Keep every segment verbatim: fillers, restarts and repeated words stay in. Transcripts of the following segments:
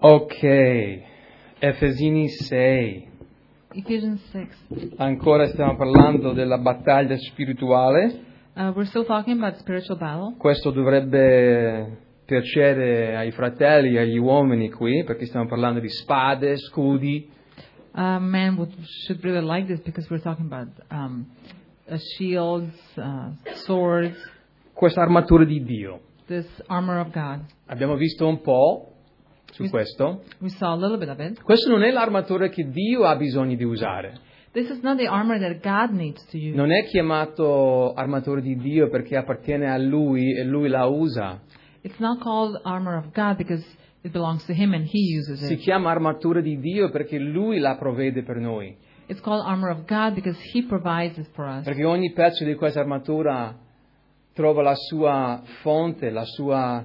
Ok, Efesini sei. Ephesians six. Ancora stiamo parlando della battaglia spirituale. Uh, we're still talking about spiritual battle. Questo dovrebbe piacere ai fratelli e agli uomini qui, perché stiamo parlando di spade, scudi. Uh, men would, should really like this because we're talking about um, uh, shields, uh, swords, Questa armatura di Dio. this armor of God. Abbiamo visto un po' su We- questo. We saw a little bit of it. Questo non è l'armatura che Dio ha bisogno di usare. This is not the armor that God needs to use. Non è chiamato armatura di Dio perché appartiene a Lui e Lui la usa. It's not called armor of God because it belongs to Him and He uses Si it. chiama armatura di Dio perché Lui la provvede per noi. It's called armor of God because He provides it for us. Perché ogni pezzo di questa armatura trova la sua fonte, la sua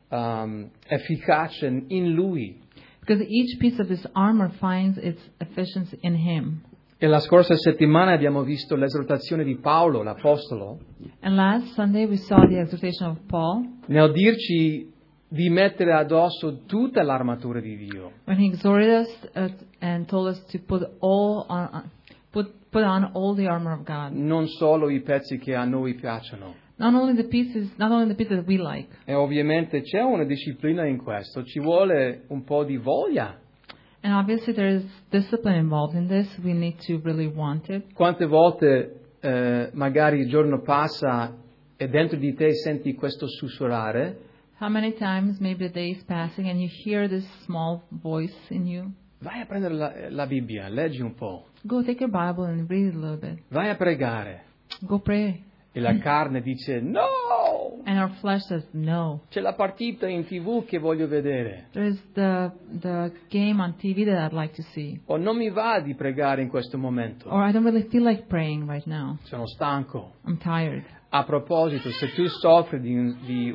um, efficacia in Lui. Because each piece of this armor finds its efficiency in Him. E la scorsa settimana abbiamo visto l'esortazione di Paolo, l'Apostolo, And last Sunday we saw the exhortation of Paul nel dirci di mettere addosso tutta l'armatura di Dio. when he exhorted us uh, and told us to put all on, uh, put put on all the armor of God. Non solo i pezzi che a noi piacciono. Not only the pieces, not only the pieces that we like. E ovviamente c'è una disciplina in questo, ci vuole un po' di voglia. And obviously there is discipline involved in this. We need to really want it. Quante volte eh, magari il giorno passa e dentro di te senti questo sussurrare? How many times maybe the day is passing and you hear this small voice in you? Vai a prendere la, la Bibbia, leggi un po', Go take your Bible and read it a little bit. vai a pregare. Go pray. E la carne dice no, And our flesh says no. c'è la partita in tv che voglio vedere. There's the the game on T V that I'd like to see. O non mi va di pregare in questo momento, Or I don't really feel like praying right now. sono stanco. I'm tired. A proposito, se tu soffri di, di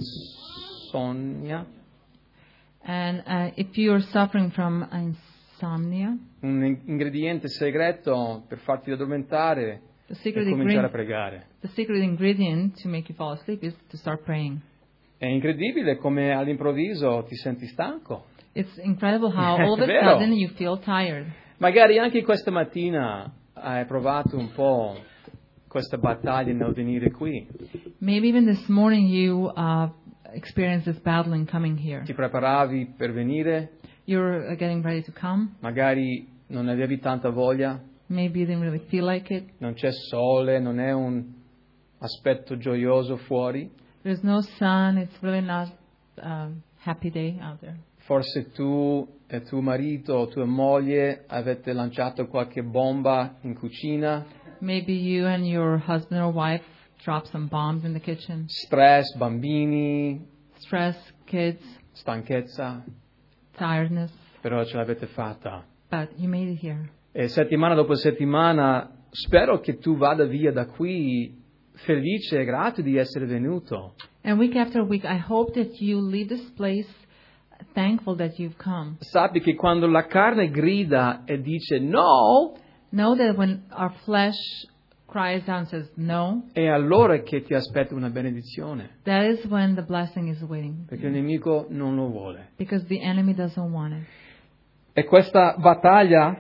insonnia, And uh, if you are suffering from insomnia, un in- ingrediente segreto per farti addormentare the è secret, cominciare a ingredient, pregare. the secret ingredient to make you fall asleep is to start praying. È incredibile come all'improvviso ti senti stanco. It's incredible how all of a Vero. sudden you feel tired. Magari anche questa mattina hai provato un po' questa battaglia nel venire qui. Maybe even this morning you uh, experienced this battle in coming here. Ti preparavi per venire, You're uh, getting ready to come. magari non avevi tanta voglia, Maybe you didn't really feel like it. non c'è sole, non è un aspetto gioioso fuori. There's no sun. It's really not a happy day out there. Forse tu e tuo marito o tua moglie avete lanciato qualche bomba in cucina, Maybe you and your husband or wife dropped some bombs in the kitchen. stress, bambini, Stress, kids, stanchezza, tiredness. però ce l'avete fatta. But you made it here. E settimana dopo settimana spero che tu vada via da qui felice e grato di essere venuto. And week after week, I hope that you leave this place thankful that you've come. Sappi che quando la carne grida e dice no, Know that when our flesh cries out and says no, è allora che ti aspetta una benedizione, that is when the blessing is waiting. perché il nemico non lo vuole. Because the enemy doesn't want it. E questa battaglia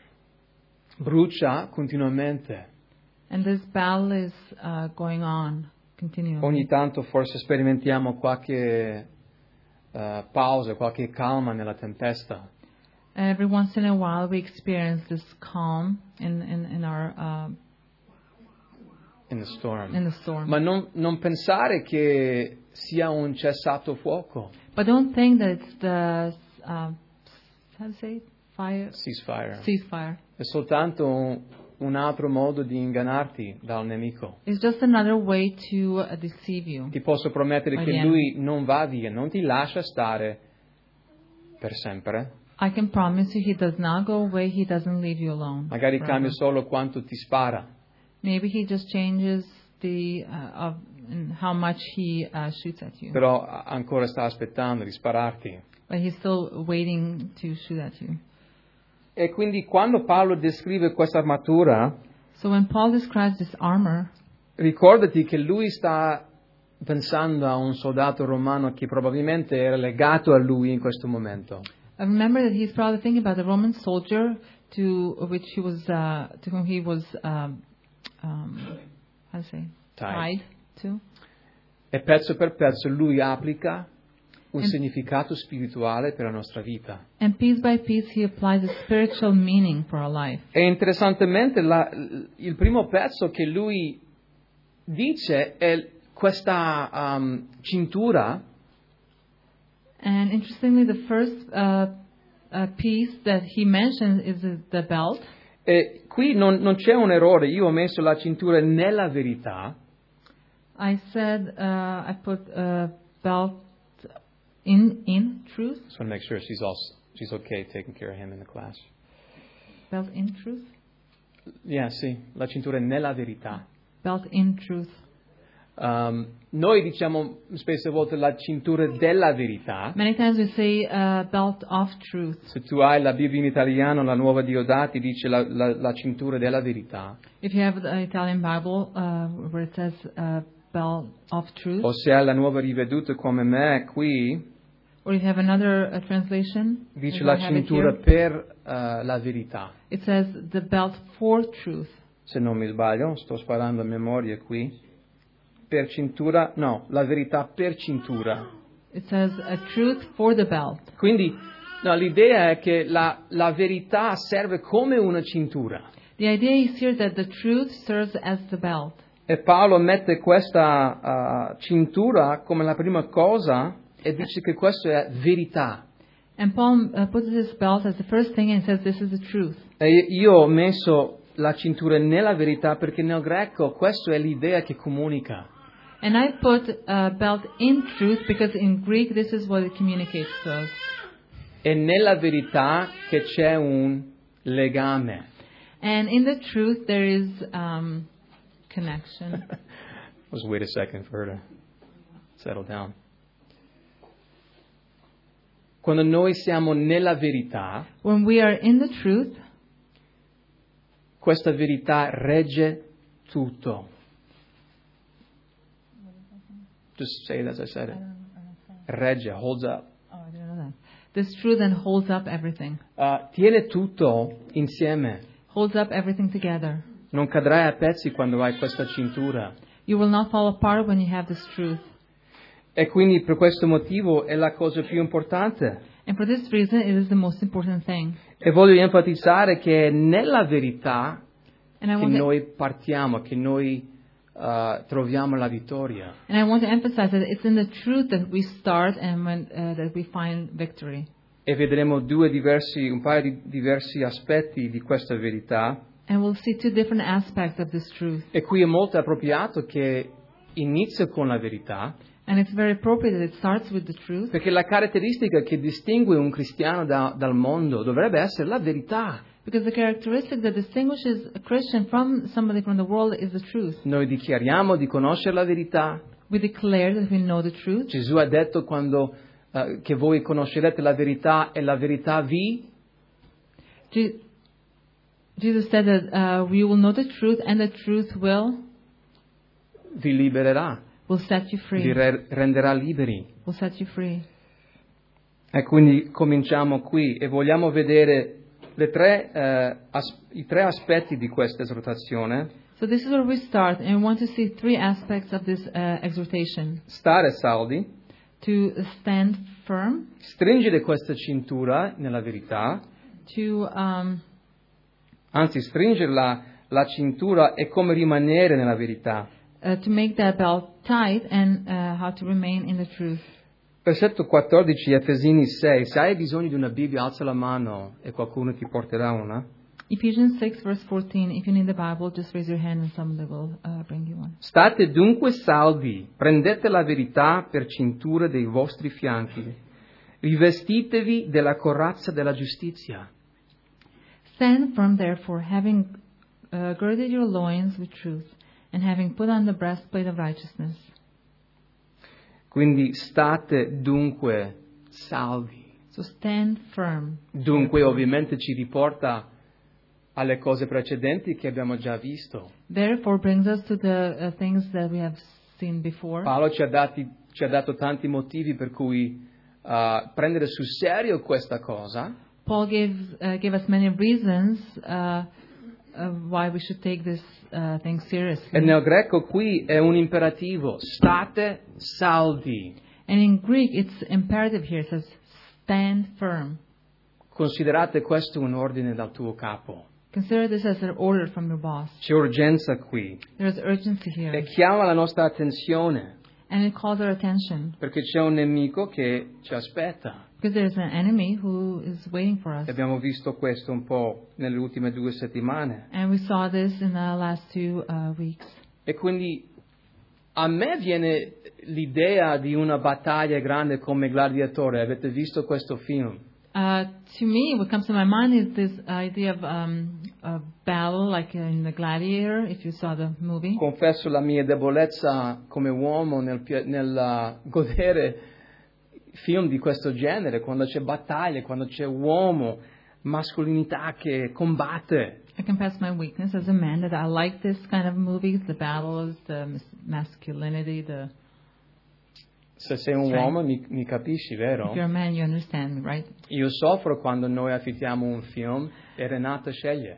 brucia continuamente. And this battle is uh, going on continually. Ogni tanto forse sperimentiamo qualche eh, pausa, qualche calma nella tempesta. Every once in a while, we experience this calm in in, in our uh, In the storm. in the storm. Ma non, non pensare che sia un cessato fuoco, But don't think that it's the uh, how to say it? fire ceasefire. ceasefire. È soltanto un, un altro modo di ingannarti dal nemico. It's just another way to uh, deceive you. Ti posso promettere By che the lui non va via, non ti lascia stare per sempre. I can promise you, he does not go away. He doesn't leave you alone. Magari forever. cambia solo quanto ti spara, Maybe he just changes the uh, of in how much he uh, shoots at you, però a- ancora sta aspettando di spararti. but he's still waiting to shoot at you. E quindi quando Paolo descrive questa armatura, So when Paul describes this armor, ricordati che lui sta pensando a un soldato romano che probabilmente era legato a lui in questo momento. I remember that he's probably thinking about the Roman soldier to which he was, uh, to whom he was, um, um, how to say, Tied. tied to. E pezzo per pezzo lui applica un And- significato spirituale per la nostra vita. And piece by piece, he applies a spiritual meaning for our life. E interessantemente la- il primo pezzo che lui dice è questa um, cintura And interestingly, the first uh, uh, piece that he mentions is the- the belt. e qui non, non c'è un errore, io ho messo la cintura nella verità, I said uh, I put a belt in in truth. just want to make sure she's also, she's okay taking care of him in the class. Belt in truth. Yeah, sì, la cintura nella verità. Belt in truth. Um, noi diciamo spesse volte la cintura della verità. Many times we say uh, belt of truth. Se tu hai la Bibbia in italiano, la nuova Diodati dice la, la, la cintura della verità. If you have the Italian Bible uh, where it says uh, belt of truth, O se hai la nuova riveduta come me, qui or if you have another uh, translation, dice as la I have it cintura here, per uh, la verità. it says the belt for truth. Se non mi sbaglio, sto sparando a memoria qui. Per cintura, no, la verità per cintura. It says a truth for the belt. Quindi no, l'idea è che la, la verità serve come una cintura. The idea is here that the truth serves as the belt. E Paolo mette questa uh, cintura come la prima cosa e dice che questo è verità. And Paul uh, puts this belt as the first thing and says this is the truth. E io ho messo la cintura nella verità perché nel greco questa è l'idea che comunica. And I put uh, belt in truth because in Greek this is what it communicates to us. È nella verità che c'è un legame. And in the truth there is um, connection. Let's wait a second for her to settle down. Quando noi siamo nella verità, When we are in the truth, questa verità regge tutto. Just say it as I said it. Regge, holds up. oh, I didn't know that. This truth then holds up everything. Uh, tiene tutto insieme. Holds up everything together. Non cadrai a pezzi quando hai questa cintura. You will not fall apart when you have this truth. E quindi per questo motivo è la cosa più importante. And for this reason, it is the most important thing. E voglio enfatizzare che è nella verità And I che want to, noi partiamo, che noi uh, troviamo la vittoria. and I want to emphasize that it's in the truth that we start and when, uh, that we find victory. E vedremo due diversi, un paio di diversi aspetti di questa verità. And we'll see two different aspects of this truth. E qui è molto appropriato che inizia con la verità, And it's very appropriate that it starts with the truth. perché la caratteristica che distingue un cristiano da- dal mondo dovrebbe essere la verità. Because the characteristic that distinguishes a Christian from somebody from the world is the truth. Noi dichiariamo di conoscere la verità. We declare that we know the truth. Gesù ha detto quando, eh, che voi conoscerete la verità e la verità vi... Je- Jesus said that uh, we will know the truth and the truth will vi libererà, will set you vi free. re- renderà liberi. Will set you free. E quindi cominciamo qui e vogliamo vedere le tre, eh, as- i tre aspetti di questa esortazione. So this is where we start, and we want to see three aspects of this uh, exhortation: Stare saldi, to stand firm, stringere questa cintura nella verità, to um, anzi stringere la, la cintura e come rimanere nella verità. uh, to make that belt tight, and uh, how to remain in the truth. Versetto quattordici, Efesini sei. Se hai bisogno di una Bibbia, alza la mano e qualcuno ti porterà una. Ephesians six verse fourteen. If you need the Bible, just raise your hand, and somebody will uh, bring you one. State dunque saldi, prendete la verità per cintura dei vostri fianchi, rivestitevi della corazza della giustizia. Stand firm, therefore, having uh, girded your loins with truth, and having put on the breastplate of righteousness. Quindi state dunque saldi. So stand firm. Dunque ovviamente ci riporta alle cose precedenti che abbiamo già visto. Therefore brings us to the uh, things that we have seen before. Paolo ci ha, dati, ci ha dato tanti motivi per cui uh, prendere sul serio questa cosa. Paul gave uh, gave us many reasons uh, uh, why we should take this uh, thing seriously. E nel greco qui è un imperativo, state saldi. And in Greek, it's imperative here. It says, stand firm. Considerate questo un ordine dal tuo capo. Consider this as an order from your boss. C'è urgenza qui. There's urgency here. E chiama la nostra attenzione, And it calls our attention. perché c'è un nemico che ci aspetta. Because there's an enemy who is waiting for us. E abbiamo visto questo un po' nelle ultime due settimane. And we saw this in the last two uh, weeks. E quindi a me viene l'idea di una battaglia grande come Gladiatore. Avete visto questo film? Uh, to me, what comes to my mind is this idea of um, a battle, like in The Gladiator, if you saw the movie. Confesso la mia debolezza come uomo nel, pi- nel uh, godere film di questo genere, quando c'è battaglia, quando c'è uomo, mascolinità che combatte. I confess my weakness as a man that I like this kind of movies, the battles, the mas- masculinity, the... Se sei un Strength. uomo mi, mi capisci, vero? If you're a man, you understand me, right? Io soffro quando noi affittiamo un film e Renata sceglie.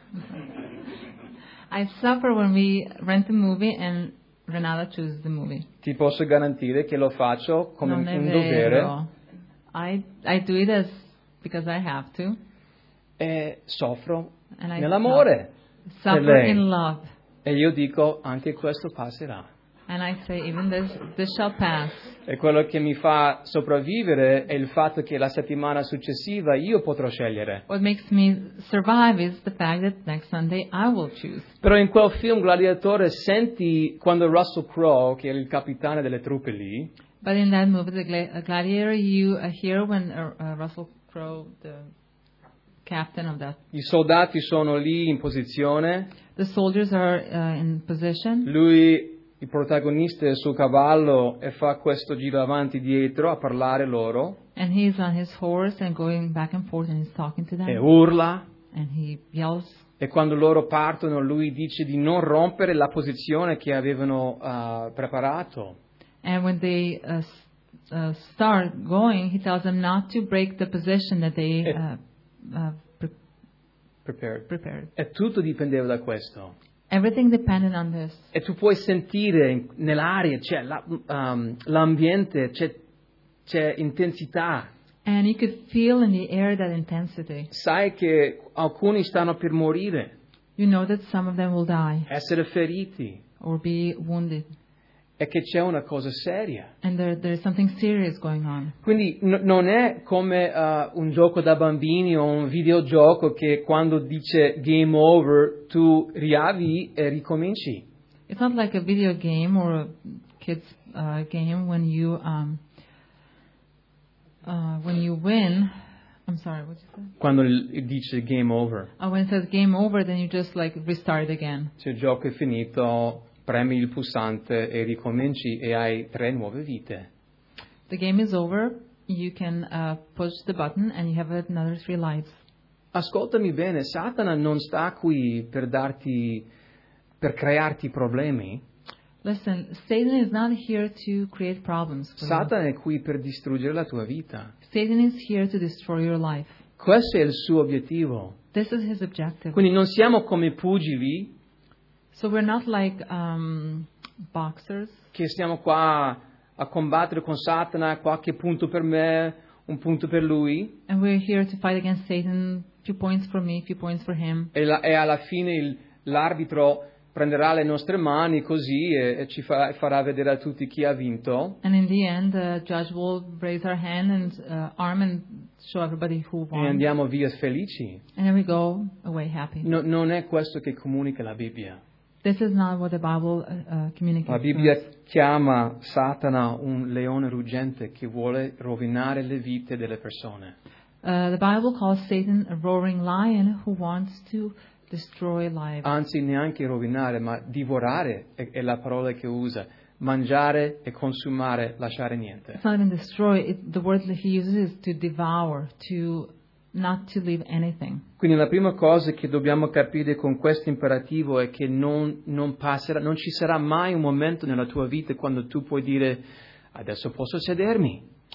I suffer when we rent a movie and Renata chooses the movie. Ti posso garantire che lo faccio come Non è un vero. dovere I, I do it as because I have to. e soffro And I nell'amore. suffer per lei. in love. E io dico, anche questo passerà. And I say, even this, this shall pass. E quello che mi fa sopravvivere è il fatto che la settimana successiva io potrò scegliere. What makes me survive is the fact that next Sunday I will choose. Però in quel film Gladiatore senti quando Russell Crowe, che era il capitano delle truppe lì, But in that movie, The Gla- uh, Gladiator, you uh, hear when uh, uh, Russell Crowe, the captain of that, i soldati sono lì in posizione, the soldiers are uh, in position, lui, il protagonista, è sul cavallo e fa questo giro avanti e dietro a parlare loro and he's on his horse and going back and forth and he's talking to them, e urla. and he yells. E quando loro partono lui dice di non rompere la posizione che avevano uh, preparato. And when they uh, s- uh, start going, he tells them not to break the position that they uh, uh, pre- Prepared. prepared. E tutto dipendeva da questo. Everything depended on this. E tu puoi sentire in- nell'aria, c'è la- um, l'ambiente, c'è, c'è intensità. And you could feel in the air that intensity. Sai che alcuni stanno per morire, You know that some of them will die essere feriti, or be wounded. e che c'è una cosa seria. And there, there's something serious going on. Quindi n- non è come uh, un gioco da bambini o un videogioco che quando dice game over tu riavvi e ricominci. It's not like a video game or a kid's uh, game when you um, uh, when you win. I'm sorry, what did you say? Quando il- dice game over, Uh, when it says game over, then you just like restart again. se il gioco è finito, premi il pulsante e ricominci e hai tre nuove vite. The game is over. You can uh, push the button and you have another three lives. Ascoltami bene, Satana non sta qui per darti, per crearti problemi. Listen, Satan is not here to create problems for you. Satana è qui per distruggere la tua vita. Satan is here to destroy your life. Questo è il suo obiettivo. This is his objective. Quindi non siamo come pugili So we're not like um, boxers che stiamo qua a combattere con Satana, qualche punto per me, un punto per lui, and we're here to fight against Satan. Few points for me, few points for him. e, la- e alla fine il- l'arbitro prenderà le nostre mani così e, e ci fa- farà vedere a tutti chi ha vinto. And in the end, the judge will raise our hand and uh, arm and show everybody who E won. andiamo via felici. And then we go away happy. No- non è questo che comunica la Bibbia. This is not what the Bible uh, uh, communicates. La to Bibbia us. chiama Satana un leone ruggente che vuole rovinare le vite delle persone. Uh, the Bible calls Satan a roaring lion who wants to destroy lives. Anzi, neanche rovinare, ma divorare è, è la parola che usa. Mangiare e consumare, lasciare niente. It's not even destroy. It, the word that he uses is to devour, to not to leave anything. Quindi la prima cosa che dobbiamo capire con questo imperativo è che non, non passerà, non ci sarà mai un momento nella tua vita quando tu puoi dire adesso posso sedermi.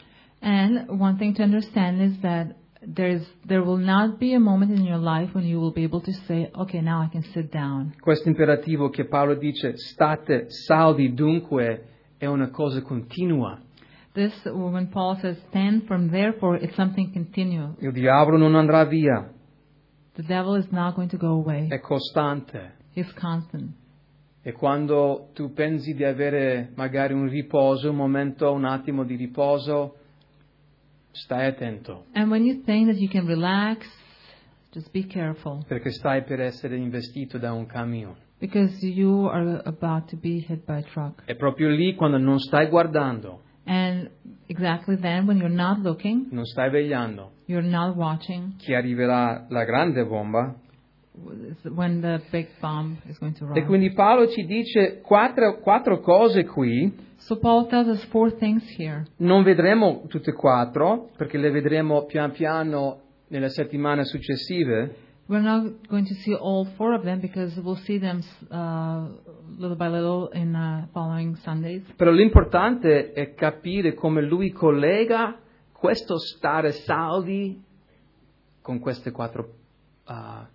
And one thing to understand is that there is there will not be a moment in your life when you will be able to say, okay, now I can sit down. Questo imperativo che Paolo dice, state saldi dunque, è una cosa continua. This, when Paul says, stand firm, therefore, it's something continual. Il diavolo non andrà via, The devil is not going to go away. è costante. He's constant. E quando tu pensi di avere magari un riposo, un momento, un attimo di riposo, stai attento, And when you think that you can relax, just be careful, perché stai per essere investito da un camion. because you are about to be hit by a truck. È proprio lì quando non stai guardando, And exactly then, when you're not looking, non stai vegliando, you're not watching, che arriverà la grande bomba. is when the big bomb is going to E roll. quindi Paolo ci dice quattro, quattro cose qui. So Paul tells us four things here. Non vedremo tutte e quattro, perché le vedremo pian piano nelle settimane successive. We're not going to see all four of them because we'll see them uh, little by little in uh, following Sundays. Però l'importante è capire come lui collega questo stare saldi con queste quattro uh,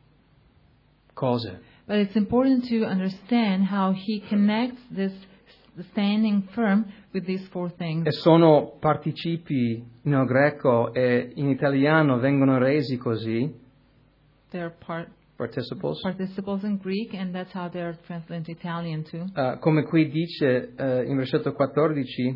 cose. But it's important to understand how he connects this standing firm with these four things. E sono participi nel greco e in italiano vengono resi così, They're part, participles. participles in Greek, and that's how they're translated into Italian too. Uh, come qui dice uh, in versetto quattordici,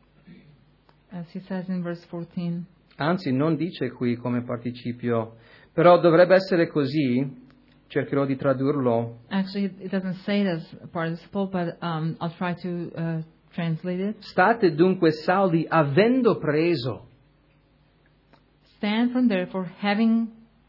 As he says in verse fourteen. anzi non dice qui come participio, però dovrebbe essere così, cercherò di tradurlo. Actually, it doesn't say it as a participle, but um, I'll try to uh, translate it. State dunque saldi avendo preso. Stand from there for having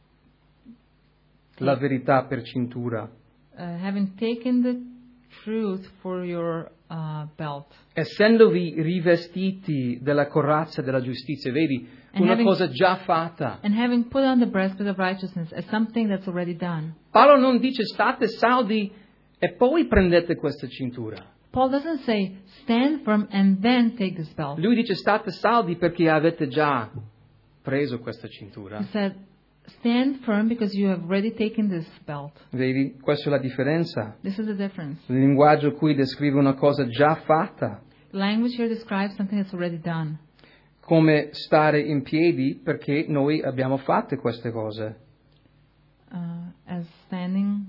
La verità per cintura. uh, having taken the truth for your uh, belt. Essendovi rivestiti della corazza della giustizia, vedi, And una having- cosa già fatta. And having put on the breastplate of righteousness as something that's already done. Paolo non dice state saldi e poi prendete questa cintura. Paul doesn't say stand firm and then take this belt. Lui dice state saldi perché avete già preso questa cintura. He said stand firm because you have already taken this belt. Vedi, questa è la differenza. This is the difference. Il linguaggio qui descrive una cosa già fatta, The language here describes something that's already done. come stare in piedi perché noi abbiamo fatto queste cose. Uh, as standing.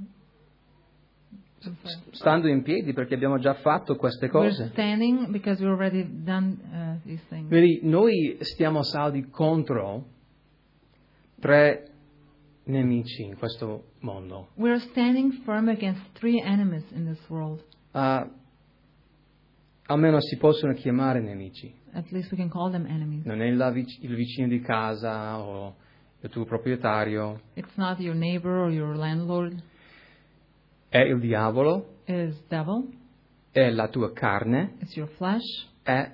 Stando in piedi perché abbiamo già fatto queste We're cose. standing because we've already done uh, these things. Vedi, noi stiamo saldi contro tre nemici in questo mondo. We're standing firm against three enemies in this world. Uh, almeno si possono chiamare nemici. At least we can call them enemies. Non è la vic- il vicino di casa o il tuo proprietario, It's not your neighbor or your landlord. è il diavolo, It is devil. è la tua carne, It's your flesh è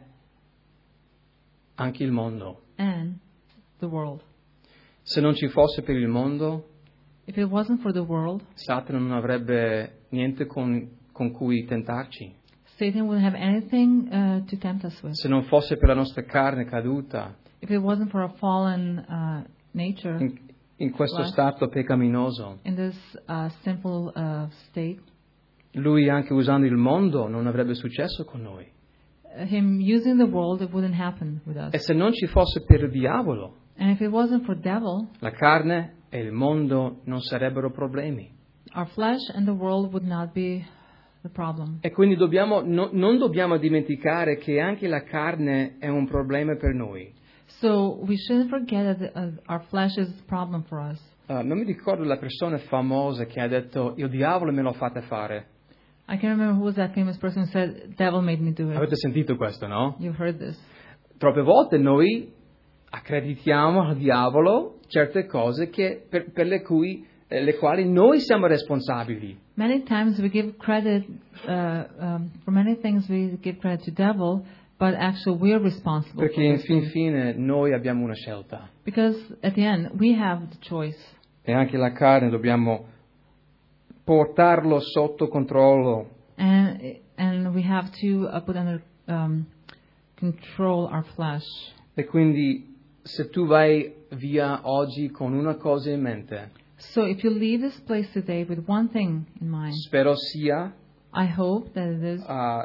anche il mondo. and the world. Se non ci fosse per il mondo, If it wasn't for the world, Satana non avrebbe niente con, con cui tentarci. Satan wouldn't have anything uh, to tempt us with. Se non fosse per la nostra carne caduta, If it wasn't for our fallen uh, nature in, in questo Right. stato peccaminoso, in this uh, simple uh, state, lui anche usando il mondo non avrebbe successo con noi. uh, him using the world, it wouldn't happen with us. E se non ci fosse per il diavolo, And if it wasn't for devil, la carne e il mondo non sarebbero problemi. our flesh and the world would not be the problem. E quindi dobbiamo, no, non dobbiamo dimenticare che anche la carne è un problema per noi. So we shouldn't forget that the, uh, our flesh is a problem for us. Uh, non mi ricordo la persona famosa che ha detto il diavolo me lo fate fare. I can't remember who was that famous person who said, devil made me do it. Avete sentito questo, no? You've heard this. Troppe volte noi accreditiamo al diavolo certe cose che, per, per le, cui, eh, le quali noi siamo responsabili. Many times we give credit, uh, um, for many things we give credit to devil, but actually we're responsible Perché for in this fin thing. fine noi abbiamo una scelta. Because at the end, we have the choice. E anche la carne dobbiamo portarlo sotto controllo. And, and we have to uh, put under um, control our flesh. E quindi se tu vai via oggi con una cosa in mente, So if you leave this place today with one thing in mind, spero sia I hope that it is uh,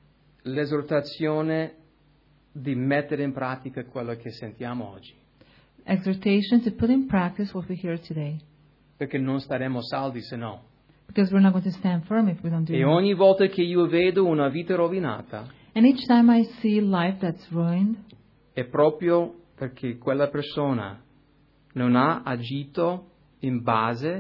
l'esortazione di mettere in pratica quello che sentiamo oggi, exhortation to put in practice what we hear today. perché non staremo saldi se no. Because we're not going to stand firm if we don't do E that. ogni volta che io vedo una vita rovinata, And each time I see life that's ruined, è proprio perché quella persona non ha agito in base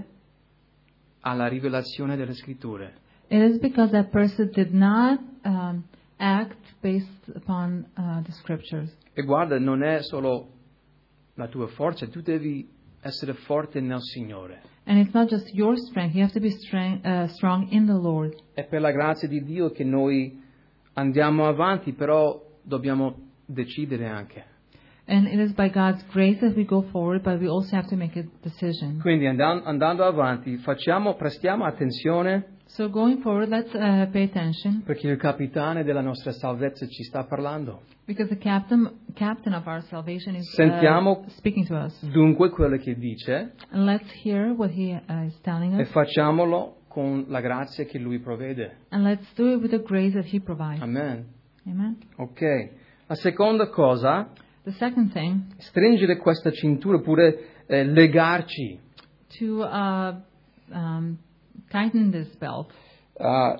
alla rivelazione delle scritture. it is because that person did not um, act based upon uh, the scriptures. E guarda, non è solo la tua forza, tu devi essere forte nel Signore. And it's not just your strength, you have to be streng- uh, strong in the Lord. È per la grazia di Dio che noi andiamo avanti, però dobbiamo decidere anche. And it is by God's grace that we go forward, but we also have to make a decision. Quindi andando, andando avanti, facciamo, prestiamo attenzione, So going forward, let's uh, pay attention, perché il capitano della nostra salvezza ci sta parlando. because the captain captain of our salvation is Sentiamo uh, speaking to us. dunque quello che dice And let's hear what he uh, is telling e us, facciamolo con la grazia che Lui provvede. and let's do it with the grace that he provides. Amen. Amen. Ok. La seconda cosa, The second thing, stringere questa cintura oppure eh, legarci. to uh, um, tighten this belt. Uh,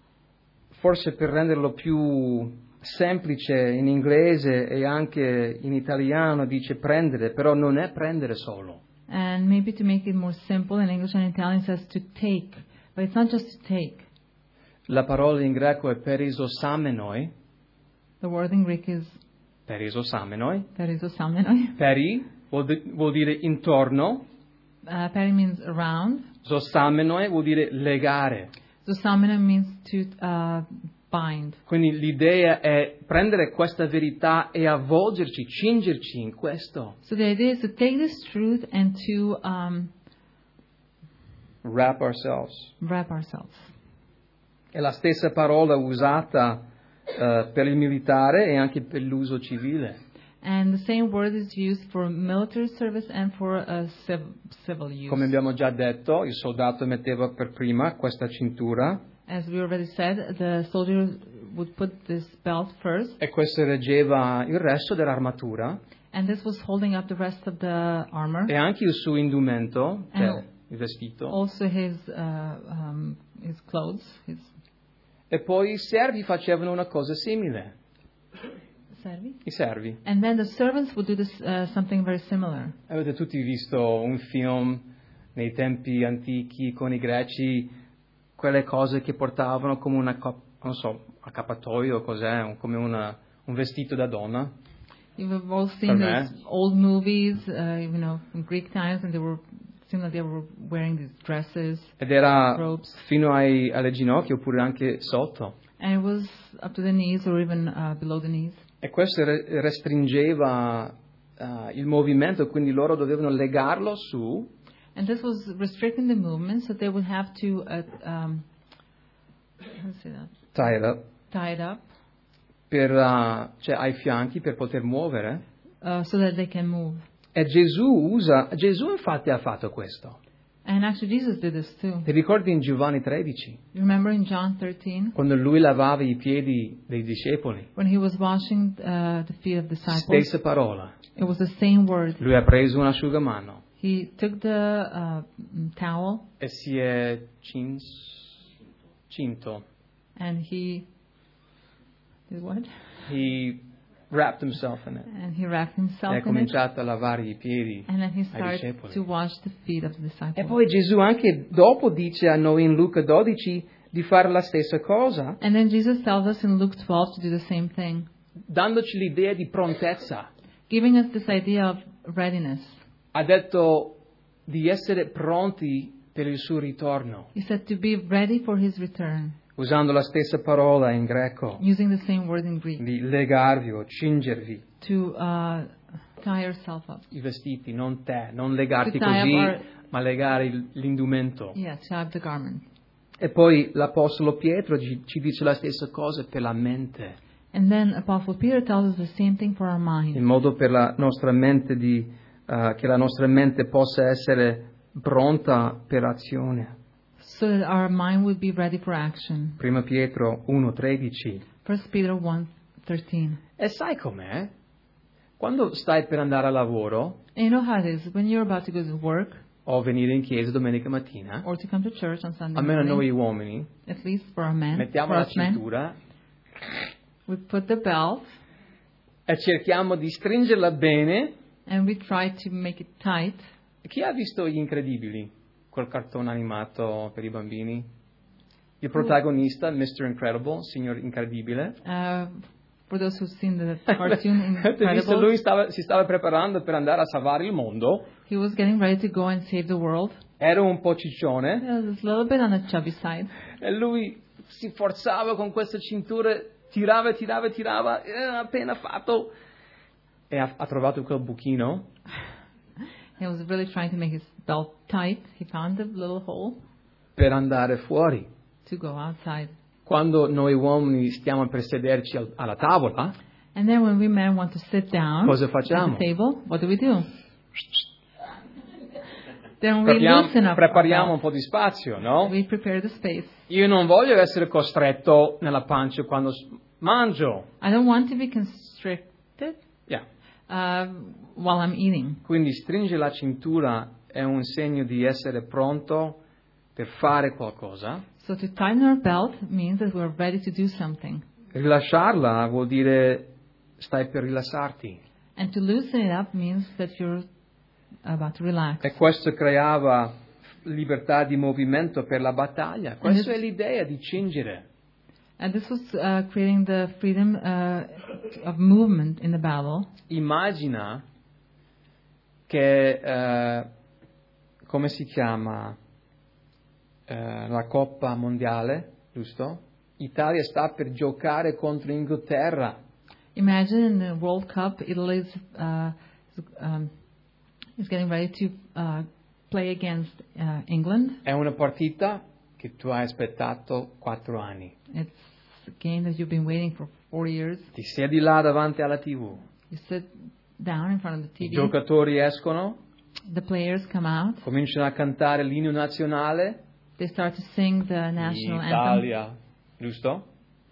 forse per renderlo più semplice in inglese e anche in italiano dice prendere, però non è prendere solo. And maybe to make it more simple, in English and Italian it says to take, but it's not just to take. La parola in greco è perisosamenoi, The word in Greek is perisosamenoi. perisosamenoi. Peri vuol, di- vuol dire intorno, Uh, peri means around. sosamenoi vuol dire legare. Zosamena means to uh, bind. Quindi l'idea è prendere questa verità e avvolgerci, cingerci in questo. So the idea is to take this truth and to um, Wrap ourselves. wrap ourselves. È la stessa parola usata eh, per il militare e anche per l'uso civile. And the same word is used for military service and for uh, civ- civil use. Come abbiamo già detto, il soldato metteva per prima questa cintura As we already said, the soldier would put this belt first, e questo reggeva il resto dell'armatura and this was holding up the rest of the armor. e anche il suo indumento, cioè And il vestito. also his uh, um, his clothes. His E poi i servi facevano una cosa simile. servi. I servi. And then the servants would do this uh, something very similar. Avete tutti visto un film nei tempi antichi con i greci, quelle cose che portavano come una, co- non so, accappatoio, cos'è, un- come una, un vestito da donna. You've all seen For these old movies, uh, you know, from Greek times, and they were seemed like they were wearing these dresses, Ed era robes, fino ai, alle ginocchia oppure anche sotto. and it was up to the knees or even uh, below the knees. E questo re- restringeva uh, il movimento, quindi loro dovevano legarlo su And this was restricting the movement, so they would have to uh, um, how to say that? tie it up, Tie it up per, uh, cioè ai fianchi per poter muovere. uh, so that they can move. E Gesù usa, Gesù infatti ha fatto questo. And actually, Jesus did this too. Ti ricordi in Giovanni tredici, Remember in John thirteen quando lui lavava i piedi dei discepoli? when he was washing uh, the feet of disciples? Stessa parola. It was the same word. Lui ha preso un asciugamano He took the uh, towel e si è cin- cinto. and he did what? He wrapped himself in it. And he wrapped himself E ha in it. cominciato a lavare i piedi And then he ai started discepoli. to wash the feet of the disciples. E poi Gesù anche dopo dice a noi in Luca dodici di fare la stessa cosa, And then Jesus tells us in Luke twelve to do the same thing, dandoci l'idea di prontezza. giving us this idea of readiness. Ha detto di essere pronti per il suo ritorno, He said to be ready for his return, usando la stessa parola in greco, using the same word in Greek, di legarvi o cingervi to uh, tie yourself up. i vestiti, non te, non legarti To tie up così, our- ma legare il- l'indumento. Yeah, tie up the garment. E poi l'Apostolo Pietro ci, ci dice la stessa cosa per la mente. And then Apostle Peter tells us the same thing for our mind. in modo per la nostra mente di, uh, che la nostra mente possa essere pronta per azione. So that our mind would be ready for action. Prima Pietro uno tredici. First Peter one thirteen. E sai com'è? Quando stai per andare a lavoro And you know how it is when you're about to go to work o venire in chiesa domenica mattina, or to come to church on Sunday almeno noi morning, uomini, at least for our men, mettiamo for la us men, cintura we put the belt e cerchiamo di stringerla bene. and we try to make it tight. Chi ha visto Gli Incredibili? Quel cartone animato per i bambini? Il protagonista, mister Incredible, signor Incredibile. Uh, for those who've seen the cartoon Avete visto? Lui Incredibles, stava, si stava preparando per andare a salvare il mondo. he was getting ready to go and save the world. Era un po' ciccione He was a little bit on the chubby side. e lui si forzava con queste cinture, tirava e tirava e tirava, e appena fatto e ha, ha trovato quel buchino. He was really trying to make his belt tight. He found the little hole Per andare fuori. to go outside. Quando noi uomini stiamo per sederci al- alla tavola, And then when we men want to sit down Cosa at facciamo? the table, what do we do? Then we prepariamo, loosen up. prepariamo our un po' di spazio, no? belt. We prepare the space. Io non voglio essere costretto nella pancia quando s- mangio. I don't want to be constricted Yeah. uh, while I'm eating. Quindi stringere la cintura è un segno di essere pronto per fare qualcosa. So to tighten our belt means that we're ready to do something. Rilasciarla vuol dire stai per rilassarti. And to loosen it up means that you're about to relax. E questo creava libertà di movimento per la battaglia. Questa è l'idea di cingere. And this was uh, creating the freedom uh, of movement in the battle. Immagina che, eh, come si chiama, eh, la Coppa Mondiale, giusto? Italia sta per giocare contro Inghilterra. Imagine in the World Cup, Italy is, uh, is, um, is getting ready to uh, play against uh, England. È una partita che tu hai aspettato quattro anni. It's a game that you've been waiting for four years. Ti siedi là davanti alla tivù. You sit down in front of the I T V. giocatori escono, The players come out. cominciano a cantare l'inno nazionale. They start to sing the national anthem. Italia, giusto?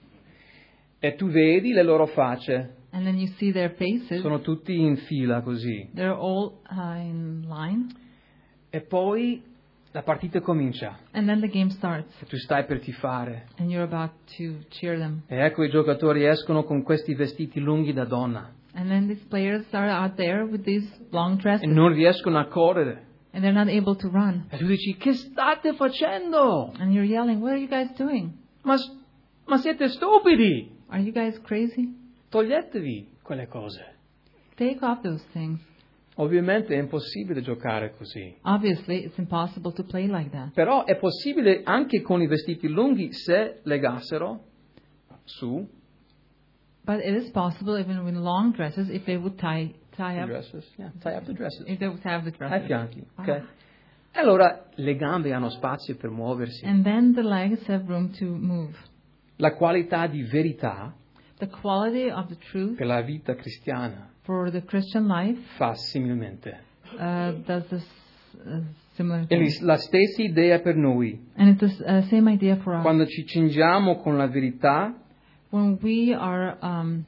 E tu vedi le loro facce. And then you see their faces. Sono tutti in fila così. They're all uh, in line. E poi la partita comincia. And then the game starts. E tu stai per tifare. And you're about to cheer them. E ecco i giocatori escono con questi vestiti lunghi da donna. And then these players are out there with these long E dresses. non riescono a correre. And they're not able to run. E tu dici, che state facendo? And you're yelling, what are you guys doing? Ma, ma siete stupidi! Are you guys crazy? Toglietevi quelle cose. Take off those things. Ovviamente è impossibile giocare così. Obviously, it's impossible to play like that. Però è possibile anche con i vestiti lunghi se legassero su But it is possible even with long dresses if they would tie tie the up dresses. Yeah, tie up the dresses. if they would have the Ai dresses. fianchi, ok? Ah. E allora le gambe hanno spazio per muoversi. And then the legs have room to move. La qualità di verità The quality of the truth per la vita cristiana for the Christian life fa similmente. uh, does this uh, similar E thing. lì la stessa idea per noi. And it's the uh, same idea for us. Quando ci cingiamo con la verità, When we are um,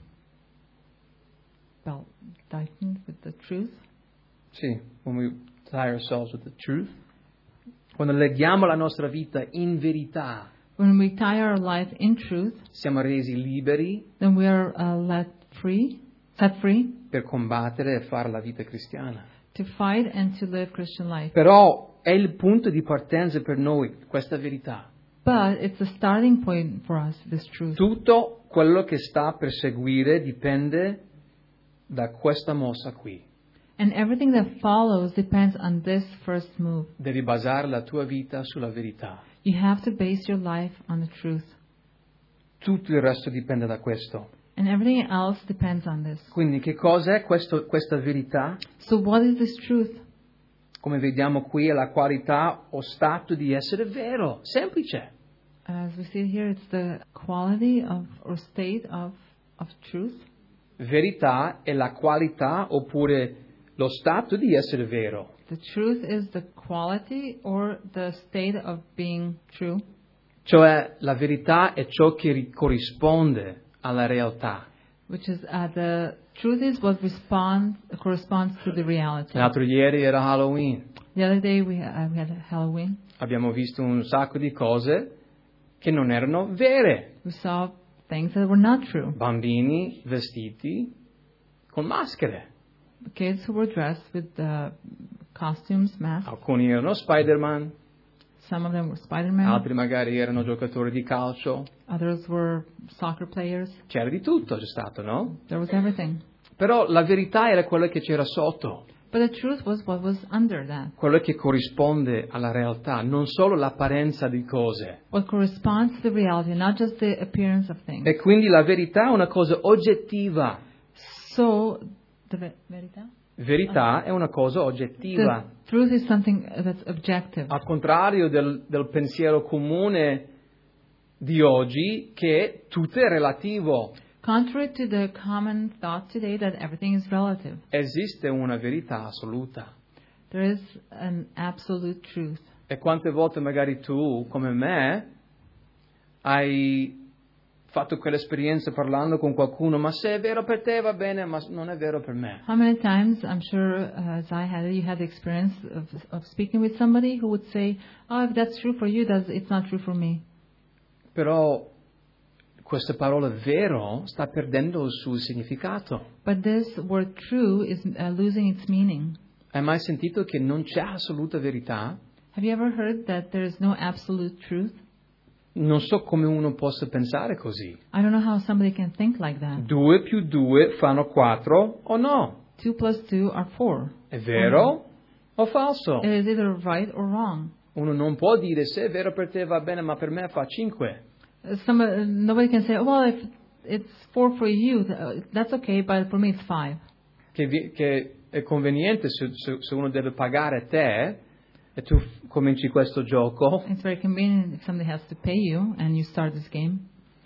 well, tightened with the truth, sì, when we tie ourselves with the truth, quando leghiamo la nostra vita in verità, when we tie our life in truth, siamo resi liberi then we are uh, let free, set free per combattere e fare la vita cristiana. to fight and to live Christian life. Però è il punto di partenza per noi, questa verità. But it's a starting point for us, this truth. Tutto quello che sta per seguire dipende da questa mossa qui. And everything that follows depends on this first move. Devi basare la tua vita sulla verità. You have to base your life on the truth. Tutto il resto dipende da questo. And everything else depends on this. Quindi che cos'è questo, questa verità? So what is this truth? Come vediamo qui è la qualità o stato di essere vero. Semplice. As we see here, it's the quality of or state of of truth. Verità è la qualità oppure lo stato di essere vero. The truth is the quality or the state of being true. Cioè la verità è ciò che ri- corrisponde alla realtà. Which is uh, the truth is what respond, corresponds to the reality. L'altro ieri era Halloween. The other day we, uh, we had Halloween. Abbiamo visto un sacco di cose che non erano vere. We saw things that were not true. Bambini vestiti con maschere. Kids who were dressed with uh, costumes, masks. Alcuni erano Spider-Man, Some of them were Spider-Man. altri magari erano giocatori di calcio. Others were soccer players. C'era di tutto, c'è stato, no? There was everything. Però la verità era quella che c'era sotto, But the truth was what was under that. quello che corrisponde alla realtà, non solo l'apparenza di cose. What corresponds to the reality, not just the appearance of things. E quindi la verità è una cosa oggettiva. So, the ve- verità? Verità è una cosa The oggettiva. truth is something that's objective. Al contrario del, del pensiero comune di oggi, che tutto è relativo. Contrary to the common thought today that everything is relative. Esiste una verità assoluta. There is an absolute truth. E quante volte magari tu, come me, hai fatto quell'esperienza parlando con qualcuno, ma se è vero per te va bene, ma non è vero per me. How many times, I'm sure, uh, as I had it, you had the experience of, of speaking with somebody who would say, oh, if that's true for you, that's, it's not true for me. Però questa parola vero sta perdendo il suo significato. But this word true is uh, losing its meaning. Hai mai sentito che non c'è assoluta verità? Have you ever heard that there is no absolute truth? Non so come uno possa pensare così. I don't know how somebody can think like that. Due più due fanno quattro o no? Two plus two are four. È vero o falso? It is either right or wrong. Uno non può dire se è vero per te va bene, ma per me fa cinque. Uh, Somebody, uh, nobody can say, well, if it's four for you, uh, that's okay, but for me it's five. Che, vi- che è conveniente se, se- se uno deve pagare te e tu f- cominci questo gioco. It's very convenient if somebody has to pay you and you start this game.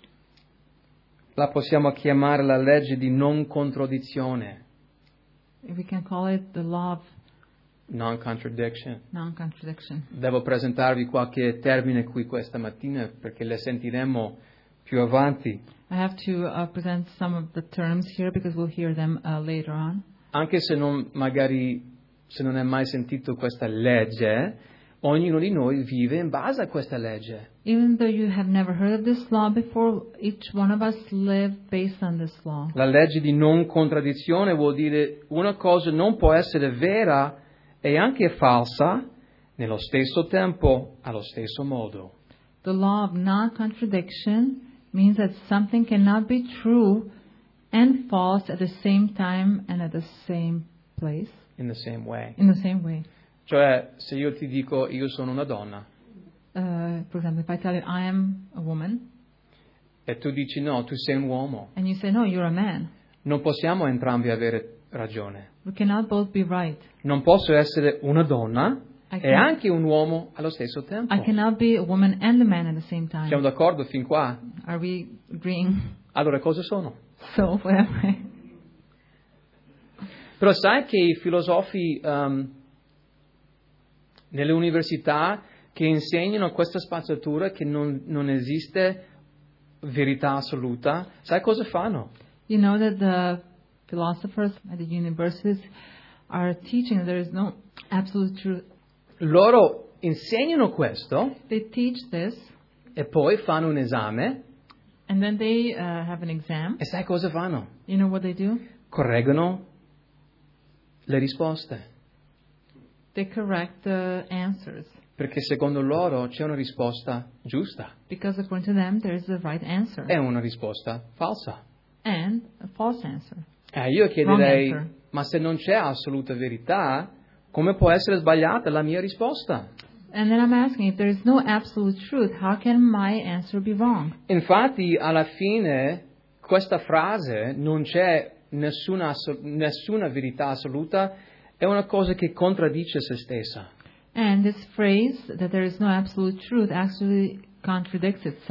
La possiamo chiamare la legge di non contraddizione, If we can call it the law of non contradiction. non-contradiction. Devo presentarvi qualche termine qui questa mattina perché le sentiremo più avanti. I have to uh, present some of the terms here because we'll hear them uh, later on. Anche se non magari se non hai mai sentito questa legge, ognuno di noi vive in base a questa legge. Even though you have never heard of this law before, each one of us live based on this law. La legge di non contraddizione vuol dire una cosa non può essere vera e anche falsa nello stesso tempo, allo stesso modo. The law of non-contradiction means that something cannot be true and false at the same time and at the same place, In the same way. in the same way. Cioè, se io ti dico io sono una donna Uh, for example, if I tell you I am a woman e tu dici no, tu sei un uomo, and you say, no, you're a man, non possiamo entrambi avere ragione. we cannot both be right. Non posso essere una donna I e can- anche un uomo allo stesso tempo. I cannot be a woman and a man at the same time. Siamo d'accordo fin qua? Are we agreeing? Allora cosa sono? So, whatever. Però sai che i filosofi um, nelle università che insegnano questa spazzatura che non, non esiste verità assoluta, sai cosa fanno? You know that the philosophers at the universities are teaching that there is no absolute truth. Loro insegnano questo They teach this, e poi fanno un esame and then they uh, have an exam. e sai cosa fanno? You know what they do? Correggono le risposte, They correct the answers. perché secondo loro c'è una risposta giusta Because according to them, there is a right answer e una risposta falsa. and a false answer. Eh, io chiederei, Wrong answer. ma se non c'è assoluta verità, come può essere sbagliata la mia risposta? And then I'm asking, if there is no absolute truth, how can my answer be wrong? Infatti, alla fine, questa frase, non c'è nessuna, asso- nessuna verità assoluta, è una cosa che contraddice se stessa. And this phrase, that there is no absolute truth, actually contradicts itself.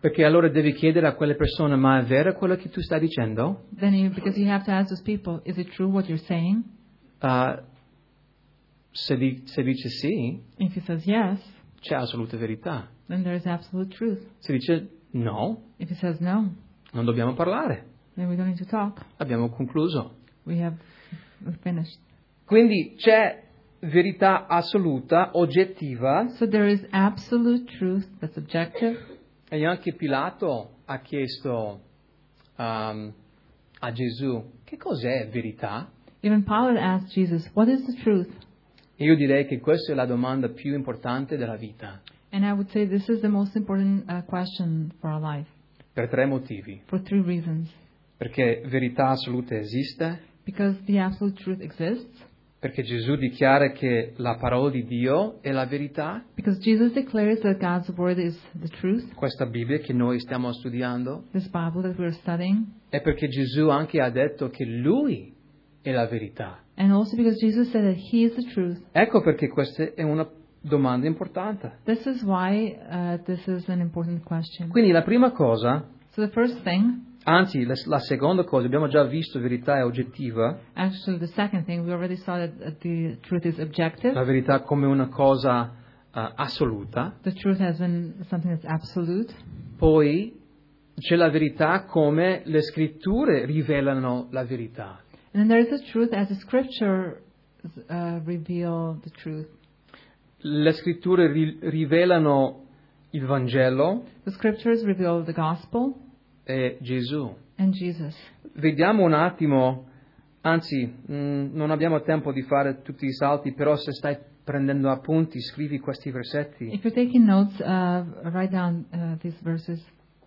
Perché allora devi chiedere a quelle persone, ma è vero quello che tu stai dicendo? Then you, because you have to ask those people, is it true what you're saying? Uh, se, di- se dice sì, If he says yes, c'è assoluta verità. then there is absolute truth. Se dice no, If he says no, non dobbiamo parlare. then we don't need to talk. Abbiamo concluso. We have we're finished. Quindi c'è verità assoluta, oggettiva, So there is absolute truth that's objective. e anche Pilato ha chiesto um, a Gesù, che cos'è verità? Even Pilate asked Jesus, what is the truth? E io direi che questa è la domanda più importante della vita, And I would say this is the most important uh, question for our life, per tre motivi. for three reasons. Perché verità assoluta esiste, Because the absolute truth exists, perché Gesù dichiara che la parola di Dio è la verità, because Jesus declares that God's word is the truth, questa Bibbia che noi stiamo studiando, this Bible that we're studying, e perché Gesù anche ha detto che Lui è la verità. and also because Jesus said that He is the truth. Ecco perché questa è una domanda importante. This is why uh, this is an important question. Quindi la prima cosa, So the first thing, anzi la, la seconda cosa, abbiamo già visto verità è oggettiva, actually the second thing, we already saw that uh, the truth is objective. la verità come una cosa uh, assoluta, The truth has been something that's absolute. poi c'è la verità come le scritture rivelano la verità. And then there is the truth as the scripture uh, reveal the truth. Le scritture ri- rivelano il Vangelo The scriptures reveal the gospel e Gesù. and Jesus. Vediamo un attimo, anzi mh, non abbiamo tempo di fare tutti i salti, però se stai prendendo appunti scrivi questi versetti. If you're taking notes, uh, write down uh, these verses.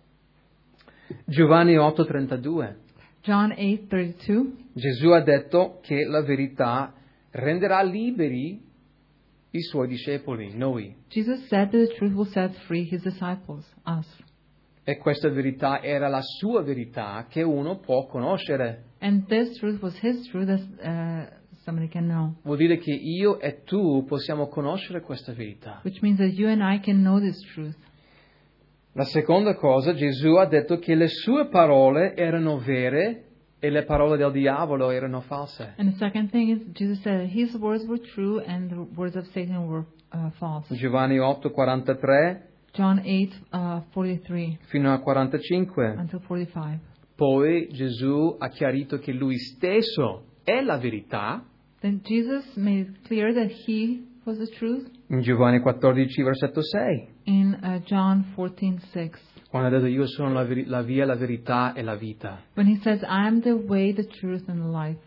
Giovanni otto trentadue. John eight thirty-two. Gesù ha detto che la verità renderà liberi i suoi discepoli, noi. Jesus said that the truth will set free his disciples, us. E questa verità era la sua verità che uno può conoscere. And this truth was his truth that uh, somebody can know. Vuol dire che io e tu possiamo conoscere questa verità. Which means that you and I can know this truth. La seconda cosa, Gesù ha detto che le sue parole erano vere e le parole del diavolo erano false. And the second thing is, Jesus said that his words were true and the words of Satan were uh, false. Giovanni otto quarantatré John eight uh, forty-three fino a quarantacinque. until forty-five. Poi Gesù ha chiarito che lui stesso è la verità. Then Jesus made it clear that he was the truth In Giovanni quattordici, versetto sei, in uh, John fourteen six. quando ha detto io sono la, veri- la via, la verità e la vita. When he says, I am the way, the truth, and the life.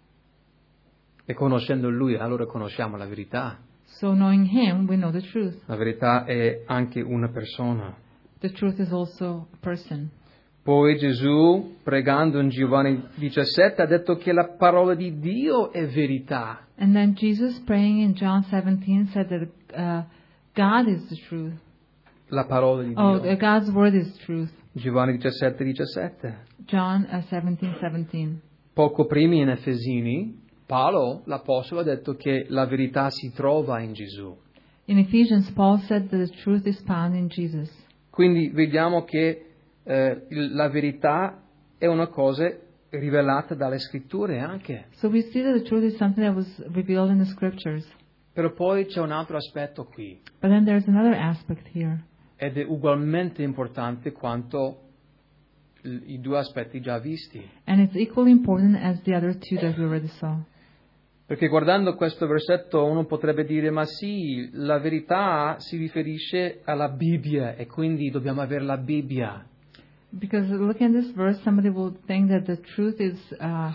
E conoscendo lui, allora conosciamo la verità. So knowing him, we know the truth. La verità è anche una persona. The truth is also a person. Poi Gesù, pregando in Giovanni diciassette, ha detto che la parola di Dio è verità. And then Jesus praying in John seventeen said that uh, God is the truth. La parola di Dio. Oh, uh, God's word is truth. Giovanni diciassette, diciassette. John uh, seventeen seventeen. Poco prima in Efesini, Paolo, l'apostolo, ha detto che la verità si trova in Gesù. In Ephesians, Paul said that the truth is found in Jesus. Quindi vediamo che eh, il- la verità è una cosa rivelata dalle scritture anche. So we see that the truth is something that was revealed in the scriptures. Però poi c'è un altro aspetto qui, But then there's another aspect here. ed è ugualmente importante quanto l- i due aspetti già visti. And it's equally important as the other two that we already saw. Perché guardando questo versetto uno potrebbe dire, ma sì, la verità si riferisce alla Bibbia e quindi dobbiamo avere la Bibbia. Because looking at this verse, somebody will think that the truth is uh,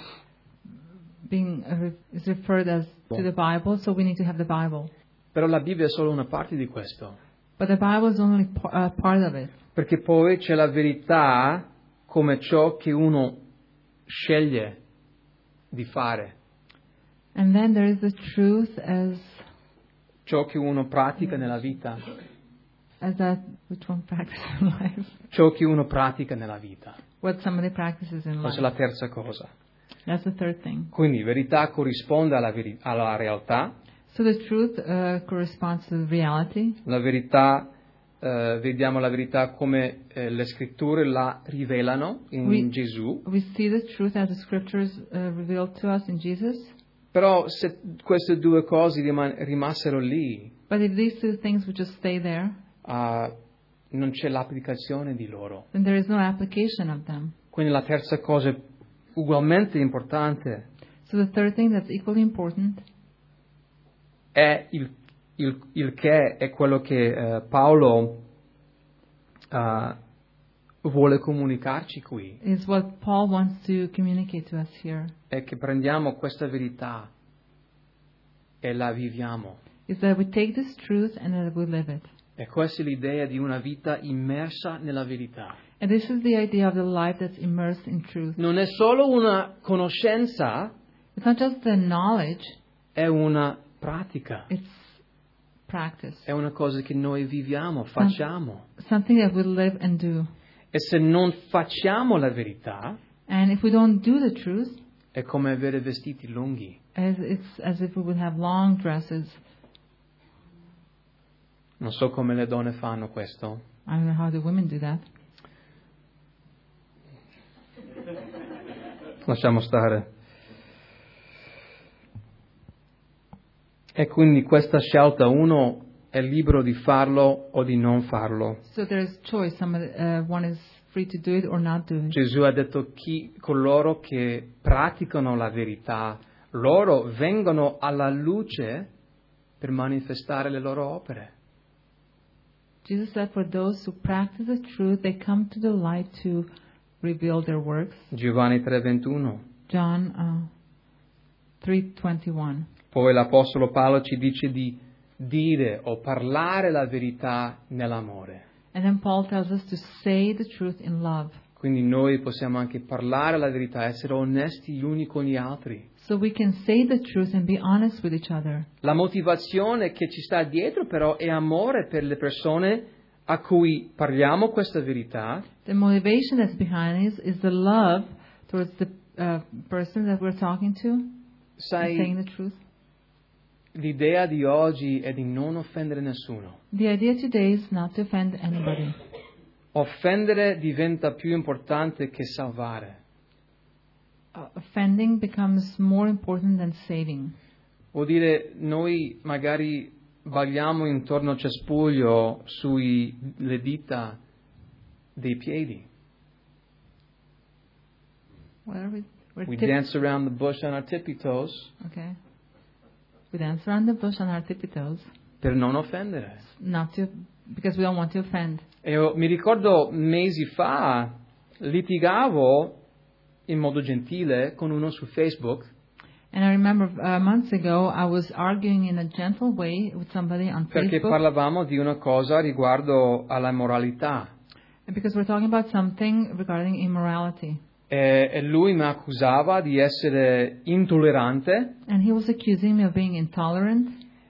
being uh, re- is referred as to the Bible, so we need to have the Bible. Però la Bibbia è solo una parte di questo. But the Bible is only p- uh, part of it. Perché poi c'è la verità come ciò che uno sceglie di fare, And then there is the truth as ciò che uno pratica nella vita, as that which one practices in life, ciò che uno pratica nella vita. what somebody practices in Questa è life. la terza cosa. That's the third thing. Quindi verità corrisponde alla, veri- alla realtà, So the truth uh, corresponds to reality. la verità eh, vediamo la verità come eh, le scritture la rivelano in We- Gesù, We see the truth as the scriptures uh, revealed to us in Jesus. però se queste due cose rima- rimassero lì, But if these two things would just stay there, ah, non c'è l'applicazione di loro. then there is no application of them. Quindi la terza cosa ugualmente importante So the third thing that's equally important è il, il, il che è quello che eh, Paolo eh, vuole comunicarci qui, is what Paul wants to communicate to us here, è che prendiamo questa verità e la viviamo. is that we take this truth and that we live it. E questa è l'idea di una vita immersa nella verità. And this is the idea of the life that's immersed in truth. Non è solo una conoscenza, It's not just the knowledge, è una pratica, it's practice. è una cosa che noi viviamo, facciamo. Something that we live and do. E se non facciamo la verità, And if we don't do the truth, è come avere vestiti lunghi. as it's as if we would have long dresses. Non so come le donne fanno questo. I don't know how the women do that. Lasciamo stare. E quindi questa scelta, uno è libero di farlo o di non farlo. So there's choice. Somebody, uh, one is free to do it or not do it. Gesù ha detto chi coloro che praticano la verità, loro vengono alla luce per manifestare le loro opere. Jesus said, for those who practice the truth, they come to the light to reveal their works. Giovanni tre ventuno. John uh, three twenty-one. Poi l'Apostolo Paolo ci dice di dire o parlare la verità nell'amore. And then Paul tells us to say the truth in love. Quindi noi possiamo anche parlare la verità, essere onesti gli uni con gli altri. So we can say the truth and be honest with each other. La motivazione che ci sta dietro però è amore per le persone a cui parliamo questa verità. The motivation that's behind it is the love towards the uh, person that we're talking to, and saying Sai, the truth. l'idea di oggi è di non offendere nessuno. The idea today is not to offend anybody. Offendere diventa più importante che salvare. Uh, offending becomes more important than saving. Vuol dire noi magari balliamo intorno al cespuglio sulle dita dei piedi. What are we? We're We tip- dance around the bush on our tippy toes Okay. We dance around the bush on our tippy toes, per non offendere. not to, because we don't want to offend. E io mi ricordo mesi fa litigavo in modo gentile con uno su Facebook And I remember uh, months ago I was arguing in a gentle way with somebody on perché Facebook, parlavamo di una cosa riguardo alla moralità. and because we're talking about something regarding immorality. E, e lui mi accusava di essere intollerante And he was accusing me of being intolerant,